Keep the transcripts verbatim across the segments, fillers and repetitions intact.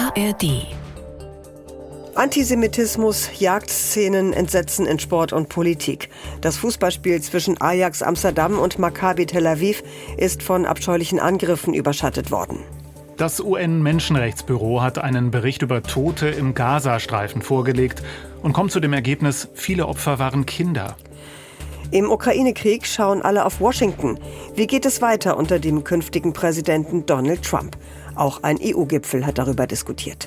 A R D. Antisemitismus, Jagdszenen, Entsetzen in Sport und Politik. Das Fußballspiel zwischen Ajax Amsterdam und Maccabi Tel Aviv ist von abscheulichen Angriffen überschattet worden. Das U N-Menschenrechtsbüro hat einen Bericht über Tote im Gazastreifen vorgelegt und kommt zu dem Ergebnis, viele Opfer waren Kinder. Im Ukraine-Krieg schauen alle auf Washington. Wie geht es weiter unter dem künftigen Präsidenten Donald Trump? Auch ein E U-Gipfel hat darüber diskutiert.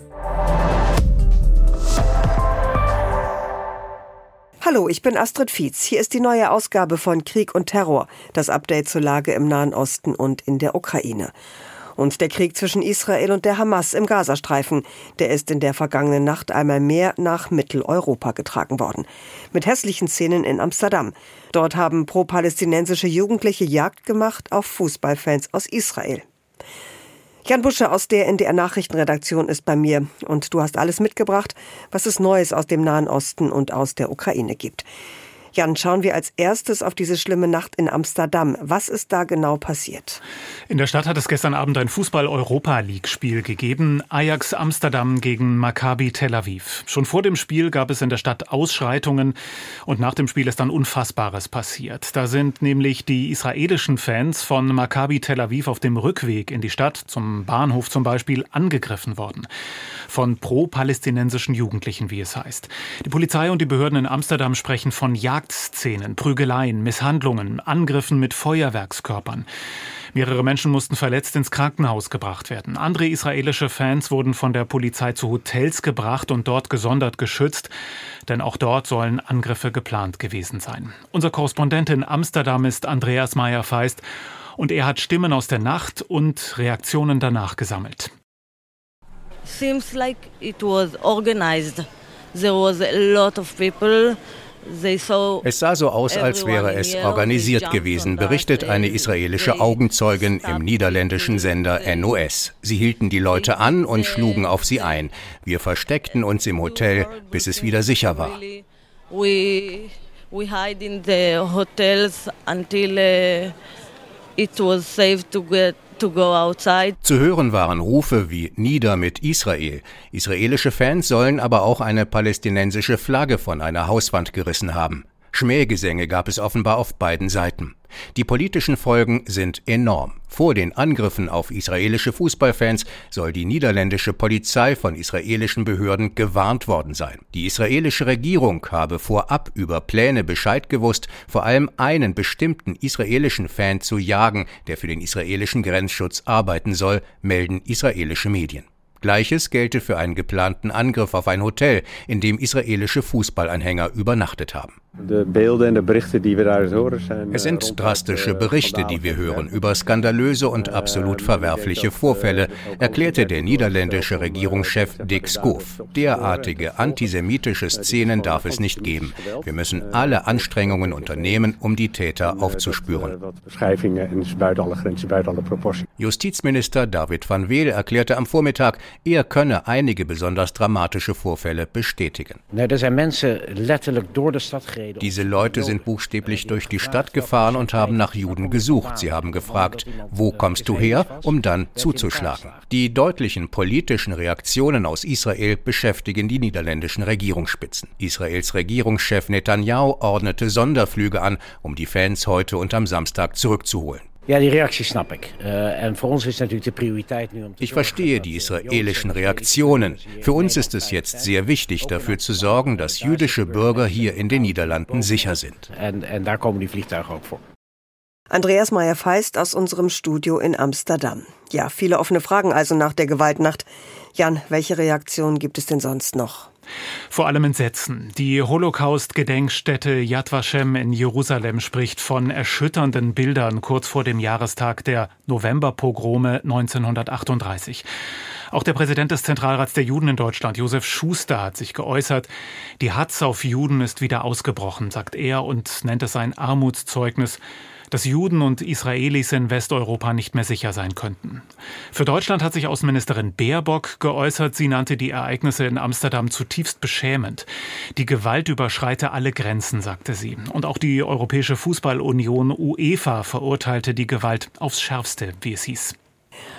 Hallo, ich bin Astrid Fietz. Hier ist die neue Ausgabe von Krieg und Terror, das Update zur Lage im Nahen Osten und in der Ukraine. Und der Krieg zwischen Israel und der Hamas im Gazastreifen, der ist in der vergangenen Nacht einmal mehr nach Mitteleuropa getragen worden. Mit hässlichen Szenen in Amsterdam. Dort haben pro-palästinensische Jugendliche Jagd gemacht auf Fußballfans aus Israel. Jan Busche aus der N D R-Nachrichtenredaktion ist bei mir und du hast alles mitgebracht, was es Neues aus dem Nahen Osten und aus der Ukraine gibt. Jan, schauen wir als erstes auf diese schlimme Nacht in Amsterdam. Was ist da genau passiert? In der Stadt hat es gestern Abend ein Fußball-Europa-League-Spiel gegeben. Ajax Amsterdam gegen Maccabi Tel Aviv. Schon vor dem Spiel gab es in der Stadt Ausschreitungen und nach dem Spiel ist dann Unfassbares passiert. Da sind nämlich die israelischen Fans von Maccabi Tel Aviv auf dem Rückweg in die Stadt, zum Bahnhof zum Beispiel, angegriffen worden. Von pro-palästinensischen Jugendlichen, wie es heißt. Die Polizei und die Behörden in Amsterdam sprechen von Jagdszenen, Prügeleien, Misshandlungen, Angriffen mit Feuerwerkskörpern. Mehrere Menschen mussten verletzt ins Krankenhaus gebracht werden. Andere israelische Fans wurden von der Polizei zu Hotels gebracht und dort gesondert geschützt, denn auch dort sollen Angriffe geplant gewesen sein. Unser Korrespondent in Amsterdam ist Andreas Meyer-Feist und er hat Stimmen aus der Nacht und Reaktionen danach gesammelt. Seems like it was organized. There was a lot of people. Es sah so aus, als wäre es organisiert gewesen, berichtet eine israelische Augenzeugin im niederländischen Sender N O S. Sie hielten die Leute an und schlugen auf sie ein. Wir versteckten uns im Hotel, bis es wieder sicher war. We we hide in the hotels until uh, it was safe to get to go outside. Zu hören waren Rufe wie Nieder mit Israel. Israelische Fans sollen aber auch eine palästinensische Flagge von einer Hauswand gerissen haben. Schmähgesänge gab es offenbar auf beiden Seiten. Die politischen Folgen sind enorm. Vor den Angriffen auf israelische Fußballfans soll die niederländische Polizei von israelischen Behörden gewarnt worden sein. Die israelische Regierung habe vorab über Pläne Bescheid gewusst, vor allem einen bestimmten israelischen Fan zu jagen, der für den israelischen Grenzschutz arbeiten soll, melden israelische Medien. Gleiches gelte für einen geplanten Angriff auf ein Hotel, in dem israelische Fußballanhänger übernachtet haben. Es sind drastische Berichte, die wir hören, über skandalöse und absolut verwerfliche Vorfälle, erklärte der niederländische Regierungschef Dick Schoof. Derartige antisemitische Szenen darf es nicht geben. Wir müssen alle Anstrengungen unternehmen, um die Täter aufzuspüren. Justizminister David van Weel erklärte am Vormittag, er könne einige besonders dramatische Vorfälle bestätigen. Diese Leute sind buchstäblich durch die Stadt gefahren und haben nach Juden gesucht. Sie haben gefragt, wo kommst du her, um dann zuzuschlagen. Die deutlichen politischen Reaktionen aus Israel beschäftigen die niederländischen Regierungsspitzen. Israels Regierungschef Netanyahu ordnete Sonderflüge an, um die Fans heute und am Samstag zurückzuholen. Ja, die Reaktie snap ik. En voor ons is natuurlijk de prioriteit nu om te. Ich verstehe die israelischen Reaktionen. Für uns ist es jetzt sehr wichtig, dafür zu sorgen, dass jüdische Bürger hier in den Niederlanden sicher sind. En, en daar komen die vliegtuigen ook voor. Andreas Meyer-Feist aus unserem Studio in Amsterdam. Ja, viele offene Fragen also nach der Gewaltnacht. Jan, welche Reaktionen gibt es denn sonst noch? Vor allem Entsetzen. Die Holocaust-Gedenkstätte Yad Vashem in Jerusalem spricht von erschütternden Bildern kurz vor dem Jahrestag der Novemberpogrome neunzehnhundertachtunddreißig. Auch der Präsident des Zentralrats der Juden in Deutschland, Josef Schuster, hat sich geäußert. Die Hatz auf Juden ist wieder ausgebrochen, sagt er und nennt es ein Armutszeugnis, dass Juden und Israelis in Westeuropa nicht mehr sicher sein könnten. Für Deutschland hat sich Außenministerin Baerbock geäußert. Sie nannte die Ereignisse in Amsterdam zutiefst beschämend. Die Gewalt überschreite alle Grenzen, sagte sie. Und auch die Europäische Fußballunion UEFA verurteilte die Gewalt aufs Schärfste, wie es hieß.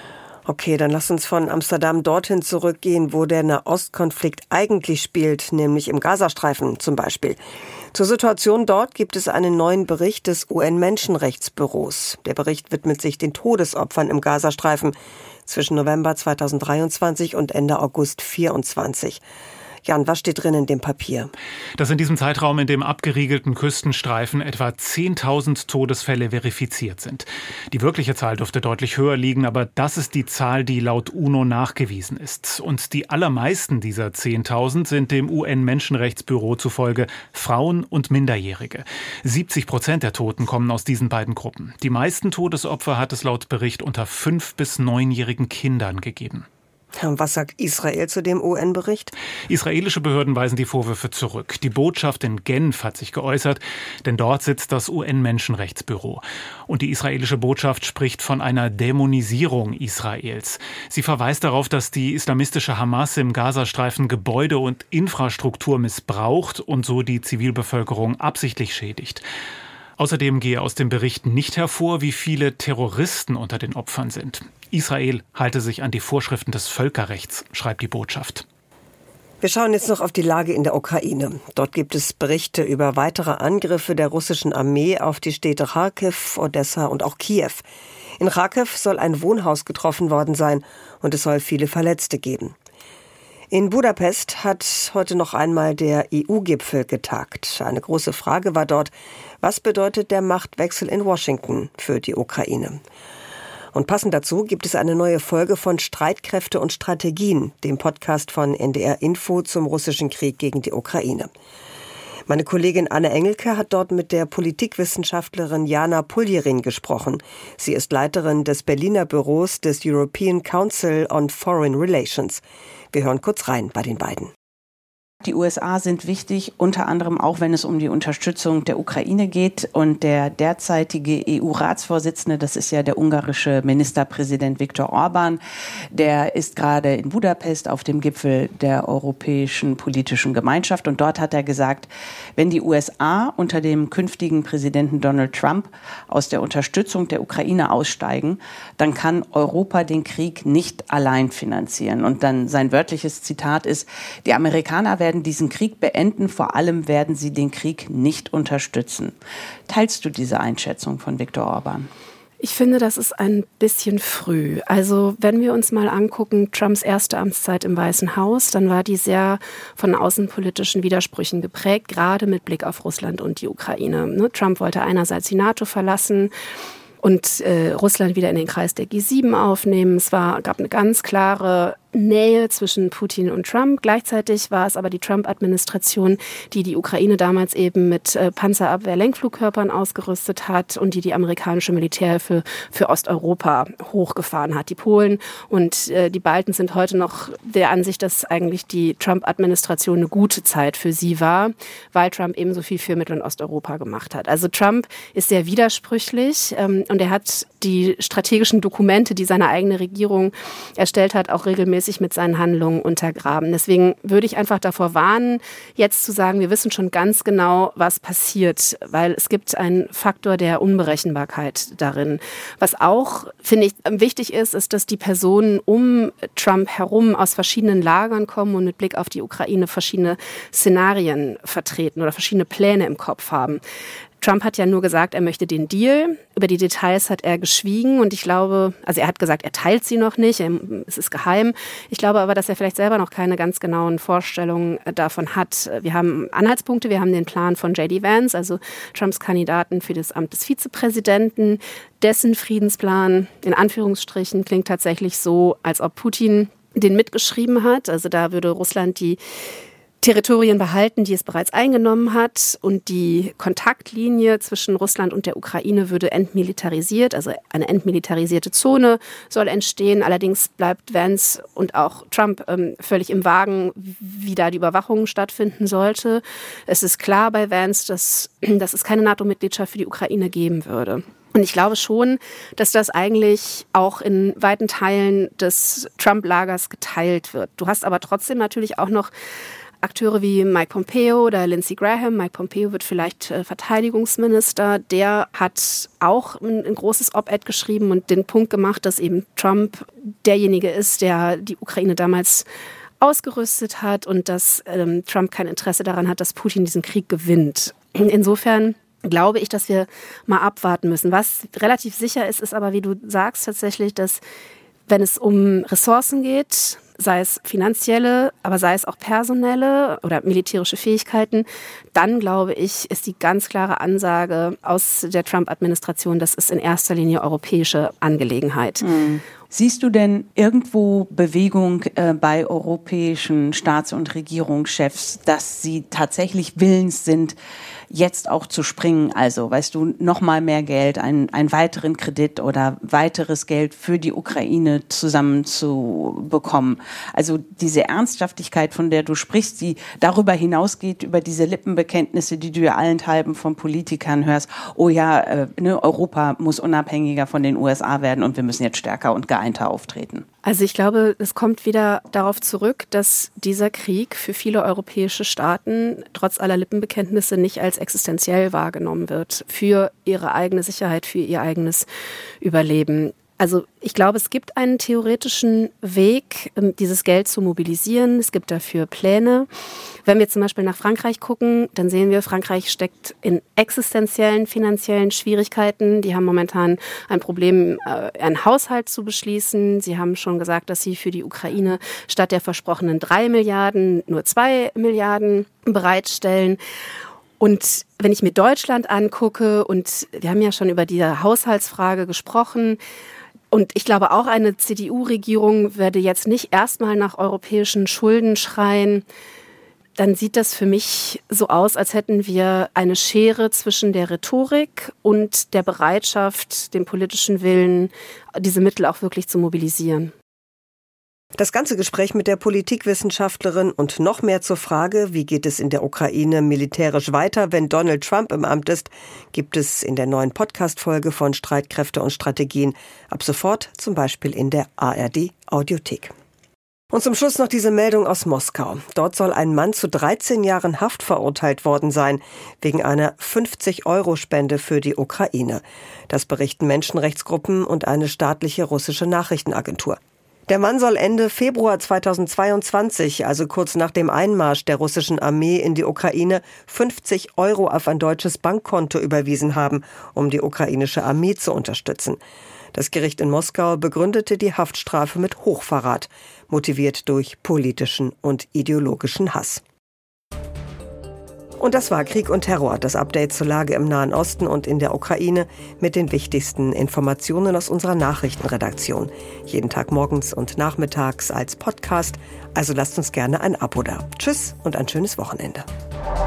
Okay, dann lass uns von Amsterdam dorthin zurückgehen, wo der Nahostkonflikt eigentlich spielt, nämlich im Gazastreifen zum Beispiel. Zur Situation dort gibt es einen neuen Bericht des U N-Menschenrechtsbüros. Der Bericht widmet sich den Todesopfern im Gazastreifen zwischen November zweitausenddreiundzwanzig und Ende August vierundzwanzig. Jan, was steht drin in dem Papier? Dass in diesem Zeitraum in dem abgeriegelten Küstenstreifen etwa zehntausend Todesfälle verifiziert sind. Die wirkliche Zahl dürfte deutlich höher liegen, aber das ist die Zahl, die laut UNO nachgewiesen ist. Und die allermeisten dieser zehntausend sind dem U N-Menschenrechtsbüro zufolge Frauen und Minderjährige. siebzig Prozent der Toten kommen aus diesen beiden Gruppen. Die meisten Todesopfer hat es laut Bericht unter fünf- bis neunjährigen Kindern gegeben. Was sagt Israel zu dem U N-Bericht? Israelische Behörden weisen die Vorwürfe zurück. Die Botschaft in Genf hat sich geäußert, denn dort sitzt das U N-Menschenrechtsbüro. Und die israelische Botschaft spricht von einer Dämonisierung Israels. Sie verweist darauf, dass die islamistische Hamas im Gazastreifen Gebäude und Infrastruktur missbraucht und so die Zivilbevölkerung absichtlich schädigt. Außerdem gehe aus dem Bericht nicht hervor, wie viele Terroristen unter den Opfern sind. Israel halte sich an die Vorschriften des Völkerrechts, schreibt die Botschaft. Wir schauen jetzt noch auf die Lage in der Ukraine. Dort gibt es Berichte über weitere Angriffe der russischen Armee auf die Städte Charkiw, Odessa und auch Kiew. In Charkiw soll ein Wohnhaus getroffen worden sein und es soll viele Verletzte geben. In Budapest hat heute noch einmal der E U-Gipfel getagt. Eine große Frage war dort, was bedeutet der Machtwechsel in Washington für die Ukraine? Und passend dazu gibt es eine neue Folge von Streitkräfte und Strategien, dem Podcast von N D R Info zum russischen Krieg gegen die Ukraine. Meine Kollegin Anne Engelke hat dort mit der Politikwissenschaftlerin Jana Puljerin gesprochen. Sie ist Leiterin des Berliner Büros des European Council on Foreign Relations. Wir hören kurz rein bei den beiden. Die U S A sind wichtig, unter anderem auch, wenn es um die Unterstützung der Ukraine geht. Und der derzeitige E U-Ratsvorsitzende, das ist ja der ungarische Ministerpräsident Viktor Orbán, der ist gerade in Budapest auf dem Gipfel der Europäischen Politischen Gemeinschaft. Und dort hat er gesagt, wenn die U S A unter dem künftigen Präsidenten Donald Trump aus der Unterstützung der Ukraine aussteigen, dann kann Europa den Krieg nicht allein finanzieren. Und dann sein wörtliches Zitat ist, die Amerikaner werden werden diesen Krieg beenden, vor allem werden sie den Krieg nicht unterstützen. Teilst du diese Einschätzung von Viktor Orbán? Ich finde, das ist ein bisschen früh. Also wenn wir uns mal angucken, Trumps erste Amtszeit im Weißen Haus, dann war die sehr von außenpolitischen Widersprüchen geprägt, gerade mit Blick auf Russland und die Ukraine. Trump wollte einerseits die NATO verlassen und äh, Russland wieder in den Kreis der G sieben aufnehmen. Es war, gab eine ganz klare Nähe zwischen Putin und Trump. Gleichzeitig war es aber die Trump-Administration, die die Ukraine damals eben mit äh, Panzerabwehr-Lenkflugkörpern ausgerüstet hat und die die amerikanische Militärhilfe für Osteuropa hochgefahren hat. Die Polen und äh, die Balten sind heute noch der Ansicht, dass eigentlich die Trump-Administration eine gute Zeit für sie war, weil Trump eben so viel für Mittel- und Osteuropa gemacht hat. Also Trump ist sehr widersprüchlich ähm, und er hat die strategischen Dokumente, die seine eigene Regierung erstellt hat, auch regelmäßig mit seinen Handlungen untergraben. Deswegen würde ich einfach davor warnen, jetzt zu sagen, wir wissen schon ganz genau, was passiert, weil es gibt einen Faktor der Unberechenbarkeit darin. Was auch, finde ich, wichtig ist, ist, dass die Personen um Trump herum aus verschiedenen Lagern kommen und mit Blick auf die Ukraine verschiedene Szenarien vertreten oder verschiedene Pläne im Kopf haben. Trump hat ja nur gesagt, er möchte den Deal. Über die Details hat er geschwiegen und ich glaube, also er hat gesagt, er teilt sie noch nicht, es ist geheim. Ich glaube aber, dass er vielleicht selber noch keine ganz genauen Vorstellungen davon hat. Wir haben Anhaltspunkte, wir haben den Plan von J D Vance, also Trumps Kandidaten für das Amt des Vizepräsidenten. Dessen Friedensplan, in Anführungsstrichen, klingt tatsächlich so, als ob Putin den mitgeschrieben hat. Also da würde Russland die Territorien behalten, die es bereits eingenommen hat, und die Kontaktlinie zwischen Russland und der Ukraine würde entmilitarisiert, also eine entmilitarisierte Zone soll entstehen. Allerdings bleibt Vance und auch Trump ähm, völlig im Wagen, wie da die Überwachung stattfinden sollte. Es ist klar bei Vance, dass, dass es keine NATO-Mitgliedschaft für die Ukraine geben würde. Und ich glaube schon, dass das eigentlich auch in weiten Teilen des Trump-Lagers geteilt wird. Du hast aber trotzdem natürlich auch noch Akteure wie Mike Pompeo oder Lindsey Graham. Mike Pompeo wird vielleicht äh, Verteidigungsminister. Der hat auch ein, ein großes Op-Ed geschrieben und den Punkt gemacht, dass eben Trump derjenige ist, der die Ukraine damals ausgerüstet hat und dass ähm, Trump kein Interesse daran hat, dass Putin diesen Krieg gewinnt. Insofern glaube ich, dass wir mal abwarten müssen. Was relativ sicher ist, ist aber, wie du sagst, tatsächlich, dass wenn es um Ressourcen geht, sei es finanzielle, aber sei es auch personelle oder militärische Fähigkeiten, dann glaube ich, ist die ganz klare Ansage aus der Trump-Administration, das ist in erster Linie europäische Angelegenheit. Mhm. Siehst du denn irgendwo Bewegung äh, bei europäischen Staats- und Regierungschefs, dass sie tatsächlich willens sind, jetzt auch zu springen? Also, weißt du, noch mal mehr Geld, einen, einen weiteren Kredit oder weiteres Geld für die Ukraine zusammenzubekommen. Also diese Ernsthaftigkeit, von der du sprichst, die darüber hinausgeht, über diese Lippenbekenntnisse, die du ja allenthalben von Politikern hörst. Oh ja, äh, ne, Europa muss unabhängiger von den U S A werden und wir müssen jetzt stärker und geeinter auftreten. Also ich glaube, es kommt wieder darauf zurück, dass dieser Krieg für viele europäische Staaten trotz aller Lippenbekenntnisse nicht als existenziell wahrgenommen wird für ihre eigene Sicherheit, für ihr eigenes Überleben. Also ich glaube, es gibt einen theoretischen Weg, dieses Geld zu mobilisieren. Es gibt dafür Pläne. Wenn wir zum Beispiel nach Frankreich gucken, dann sehen wir, Frankreich steckt in existenziellen finanziellen Schwierigkeiten. Die haben momentan ein Problem, einen Haushalt zu beschließen. Sie haben schon gesagt, dass sie für die Ukraine statt der versprochenen drei Milliarden nur zwei Milliarden bereitstellen. Und wenn ich mir Deutschland angucke, und wir haben ja schon über diese Haushaltsfrage gesprochen, und ich glaube, auch eine C D U-Regierung werde jetzt nicht erstmal nach europäischen Schulden schreien. Dann sieht das für mich so aus, als hätten wir eine Schere zwischen der Rhetorik und der Bereitschaft, dem politischen Willen, diese Mittel auch wirklich zu mobilisieren. Das ganze Gespräch mit der Politikwissenschaftlerin und noch mehr zur Frage, wie geht es in der Ukraine militärisch weiter, wenn Donald Trump im Amt ist, gibt es in der neuen Podcast-Folge von Streitkräfte und Strategien. Ab sofort zum Beispiel in der A R D-Audiothek. Und zum Schluss noch diese Meldung aus Moskau. Dort soll ein Mann zu dreizehn Jahren Haft verurteilt worden sein, wegen einer fünfzig-Euro-Spende für die Ukraine. Das berichten Menschenrechtsgruppen und eine staatliche russische Nachrichtenagentur. Der Mann soll Ende Februar zweitausendzweiundzwanzig, also kurz nach dem Einmarsch der russischen Armee in die Ukraine, fünfzig Euro auf ein deutsches Bankkonto überwiesen haben, um die ukrainische Armee zu unterstützen. Das Gericht in Moskau begründete die Haftstrafe mit Hochverrat, motiviert durch politischen und ideologischen Hass. Und das war Krieg und Terror, das Update zur Lage im Nahen Osten und in der Ukraine mit den wichtigsten Informationen aus unserer Nachrichtenredaktion. Jeden Tag morgens und nachmittags als Podcast. Also lasst uns gerne ein Abo da. Tschüss und ein schönes Wochenende.